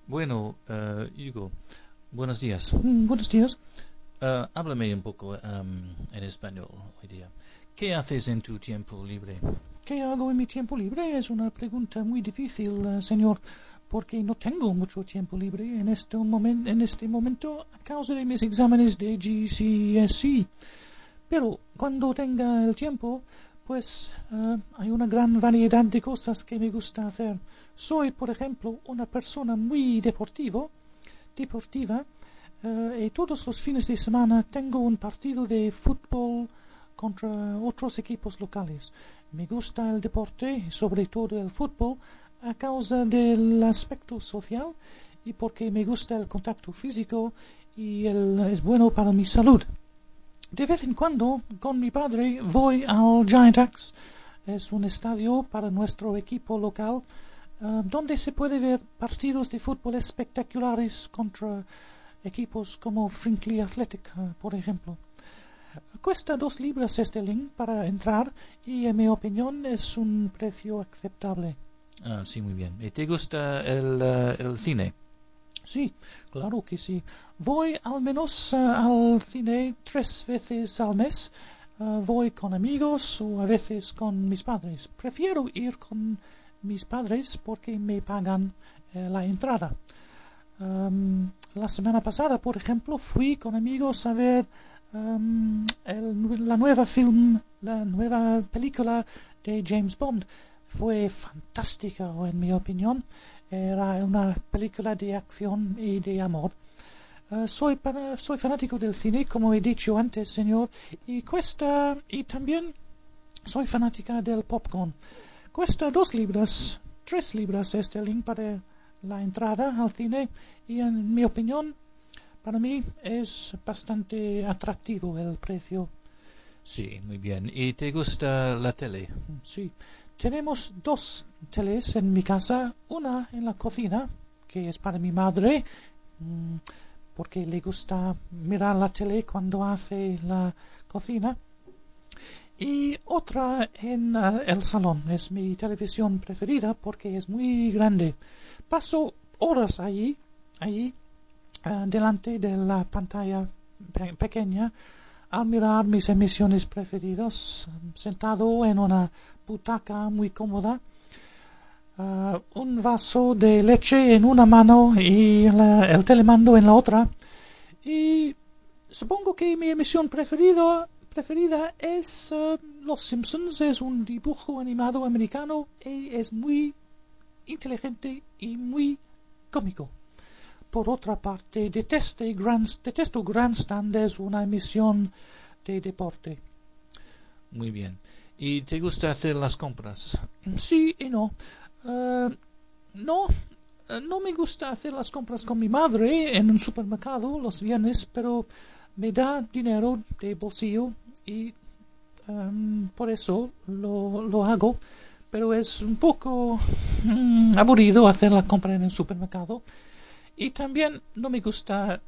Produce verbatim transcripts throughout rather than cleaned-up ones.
Bueno, eh, Hugo, buenos días. Mm, Buenos días. Eh, háblame un poco em, en español hoy día. ¿Qué haces en tu tiempo libre? ¿Qué hago en mi tiempo libre? Es una pregunta muy difícil, eh, señor, porque no tengo mucho tiempo libre en este, momen- en este momento a causa de mis exámenes de G C S E. Pero cuando tenga el tiempo, pues eh, hay una gran variedad de cosas que me gusta hacer. Soy, por ejemplo, una persona muy deportivo, deportiva, eh, y todos los fines de semana tengo un partido de fútbol contra otros equipos locales. Me gusta el deporte, sobre todo el fútbol, a causa del aspecto social y porque me gusta el contacto físico y el, es bueno para mi salud. De vez en cuando, con mi padre, voy al Giant Axe. Es un estadio para nuestro equipo local, uh, donde se puede ver partidos de fútbol espectaculares contra equipos como Frinkley Athletic, uh, por ejemplo. Cuesta dos libras sterling para entrar y, en mi opinión, es un precio aceptable. Ah, sí, muy bien. ¿Y te gusta el, eh, el cine? Sí, claro que sí. Voy al menos uh, al cine tres veces al mes. Uh, voy con amigos o a veces con mis padres. Prefiero ir con mis padres porque me pagan uh, la entrada. Um, la semana pasada, por ejemplo, fui con amigos a ver um, el, la nueva film, la nueva película de James Bond. Fue fantástica, en mi opinión. Era una película de acción y de amor. Uh, soy, para, soy fanático del cine, como he dicho antes, señor, y cuesta, y también soy fanática del popcorn. Cuesta dos libras, tres libras sterling para la entrada al cine, y en mi opinión, para mí es bastante atractivo el precio. Sí, muy bien. ¿Y te gusta la tele? Sí. Tenemos dos teles en mi casa, una en la cocina, que es para mi madre, mmm, porque le gusta mirar la tele cuando hace la cocina, y otra en uh, el salón. Es mi televisión preferida porque es muy grande. Paso horas allí, allí, uh, delante de la pantalla pe- pequeña, al mirar mis emisiones preferidas, sentado en una butaca muy cómoda, uh, un vaso de leche en una mano y la, el telemando en la otra. Y supongo que mi emisión preferida, preferida es uh, Los Simpsons. Es un dibujo animado americano y es muy inteligente y muy cómico. Por otra parte, deteste Grand, detesto Grandstand, es una emisión de deporte. Muy bien. ¿Y te gusta hacer las compras? Sí y no. Uh, no, no me gusta hacer las compras con mi madre en un supermercado los viernes, pero me da dinero de bolsillo y um, por eso lo, lo hago. Pero es un poco um, aburrido hacer la compra en el supermercado. Y también no me gusta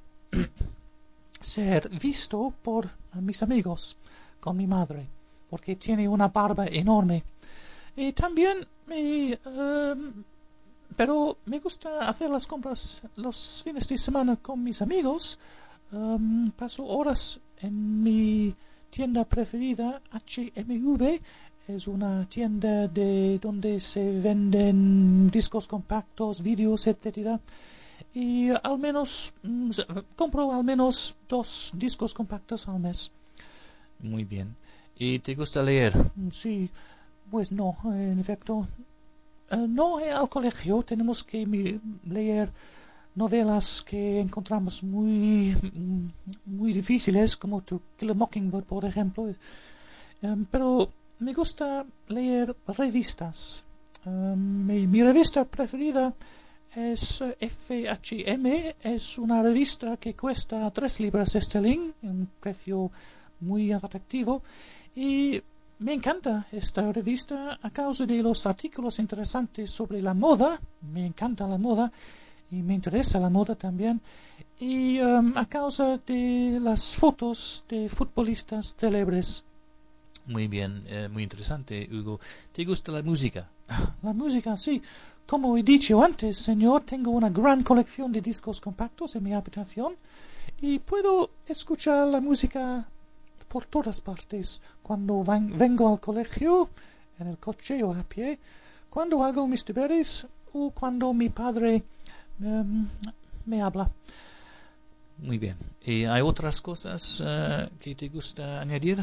ser visto por mis amigos con mi madre, porque tiene una barba enorme. Y también me... Um, pero me gusta hacer las compras los fines de semana con mis amigos. Um, paso horas en mi tienda preferida, H M V. Es una tienda de donde se venden discos compactos, vídeos, etcétera. Y al menos mm, compro al menos dos discos compactos al mes. Muy bien. ¿Y te gusta leer? Sí, pues no, en efecto. Uh, no eh, al colegio tenemos que mi, leer novelas que encontramos muy muy difíciles, como To Kill a Mockingbird, por ejemplo. Um, pero me gusta leer revistas. Um, mi, mi revista preferida es F H M. Es una revista que cuesta tres libras sterling, un precio muy atractivo, y me encanta esta revista a causa de los artículos interesantes sobre la moda. Me encanta la moda y me interesa la moda también, y um, a causa de las fotos de futbolistas célebres. Muy bien, eh, muy interesante, Hugo. ¿Te gusta la música? La música, sí. como he dicho antes, señor, tengo una gran colección de discos compactos en mi habitación y puedo escuchar la música por todas partes, cuando van, vengo al colegio, en el coche o a pie, cuando hago mis deberes o cuando mi padre um, me habla. Muy bien. ¿Y hay otras cosas uh, que te gusta añadir?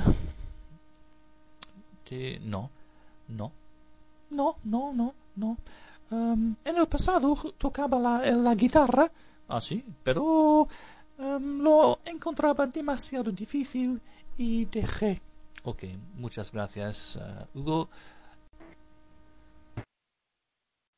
Te... No, no. No, no, no, no. Um, en el pasado tocaba la, la guitarra. Ah, sí, pero... Um, lo encontraba demasiado difícil y dejé. Ok, muchas gracias, uh, Hugo.